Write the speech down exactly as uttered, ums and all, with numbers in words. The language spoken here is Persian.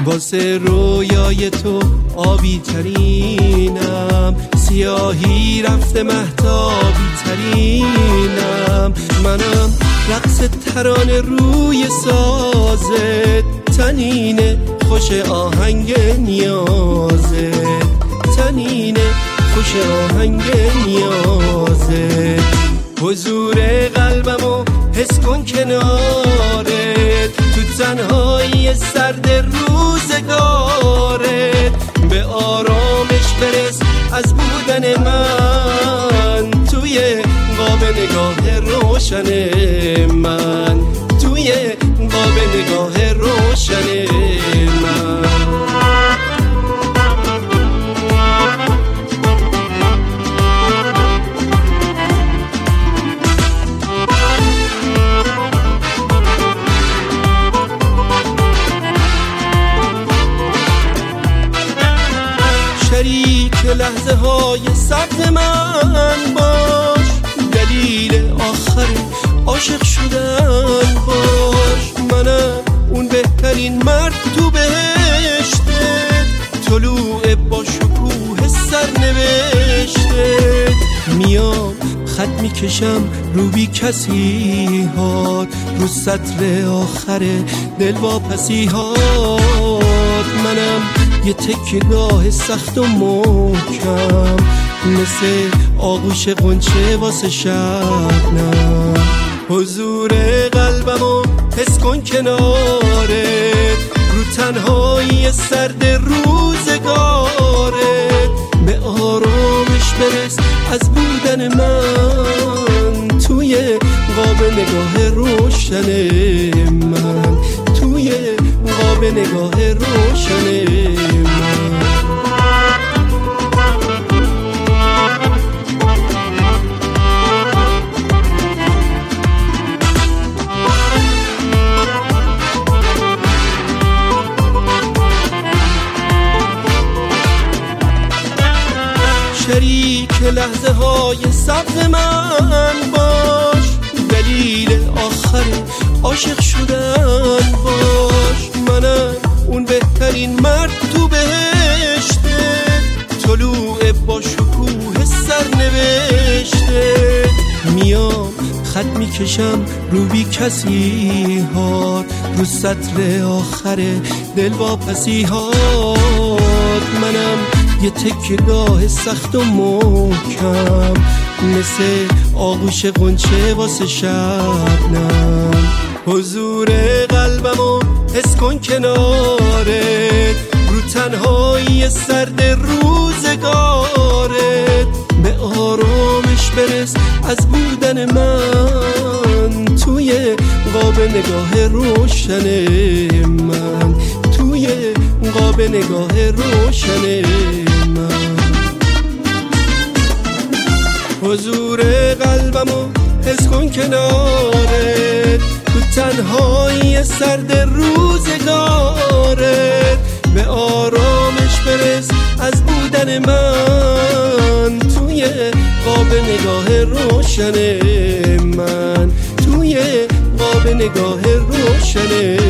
واسه رویای تو آبی ترینم، سیاهی رفته مهتابی ترینم. منم رقص ترانه روی سازت، تنینه خوش آهنگ نیازت، تنینه خوش آهنگ نیازت. حضور قلبمو حس کن کنارت، تو تنهایی سرد روزگارت. به آرامش برس از بودن من، توی قاب نگاه روشن من، توی قاب نگاه روشن من. شریک لحظه های سبز من باش، دلیل آخر عاشق شدن باش. منم اون بهترین مرد تو بهشتت، طلوع با شکوه سرنوشتت. میام خط میکشم رو بی کسی هات، رو سطر آخر دل واپسی هات. منم یه تکیه‌گاه سخت و محکم، مثل آغوش غنچه واسه شبنم. حضور قلبمو حس کن کنارت، رو تنهایی سرد روزگارت. به آرامش برس از بودن من، توی قاب نگاه روشن من، توی قاب نگاه روشن من. شریک لحظه های سبز من باش، دلیل آخر عاشق شدن باش. منم اون بهترین مرد تو بهشتت، طلوع با شکوه سرنوشتت. میام خط میکشم رو بی کسی هات، رو سطر آخر دل واپسی هات. منم یه تکیه‌گاه سخت و محکم، مثل آغوش غنچه واسه شبنم. حضور قلبمو حس کن کنارت، رو تنهایی سرد روزگارت. به آرامش برس از بودن من، توی قاب نگاه روشن من، توی قاب نگاه روشن من. حضور قلبمو حس کن کنارت، تو تنهایی سرد روزگارت. به آرامش برس از بودن من، توی قاب نگاه روشن من، توی قاب نگاه روشن